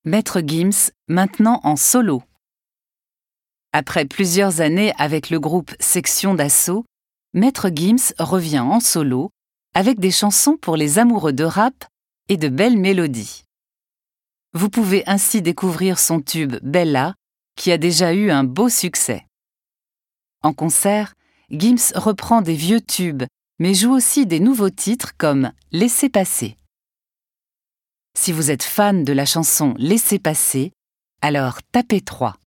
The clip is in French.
Maître Gims, maintenant en solo. Après plusieurs années avec le groupe Section d'Assaut, Maître Gims revient en solo avec des chansons pour les amoureux de rap et de belles mélodies. Vous pouvez ainsi découvrir son tube Bella, qui a déjà eu un beau succès. En concert, Gims reprend des vieux tubes, mais joue aussi des nouveaux titres comme Laissez passer. Si vous êtes fan de la chanson Laissez passer, alors tapez 3.